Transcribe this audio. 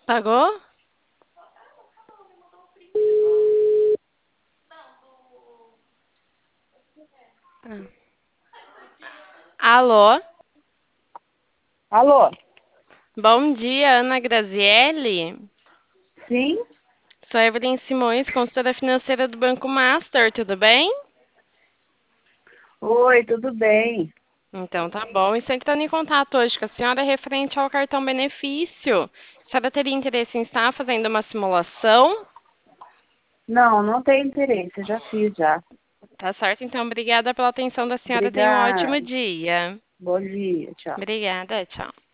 Pagou? Ah. Alô? Alô? Bom dia, Ana Grazielli. Sim? Sou Evelyn Simões, consultora financeira do Banco Master, tudo bem? Oi, tudo bem? Então tá bom. Estou entrando em contato hoje com a senhora referente ao cartão benefício. A senhora teria interesse em estar fazendo uma simulação? Não, não tenho interesse, eu já fiz já. Tá certo, então obrigada pela atenção da senhora. Tenha um ótimo Obrigada. dia. Bom dia, tchau. Obrigada, tchau.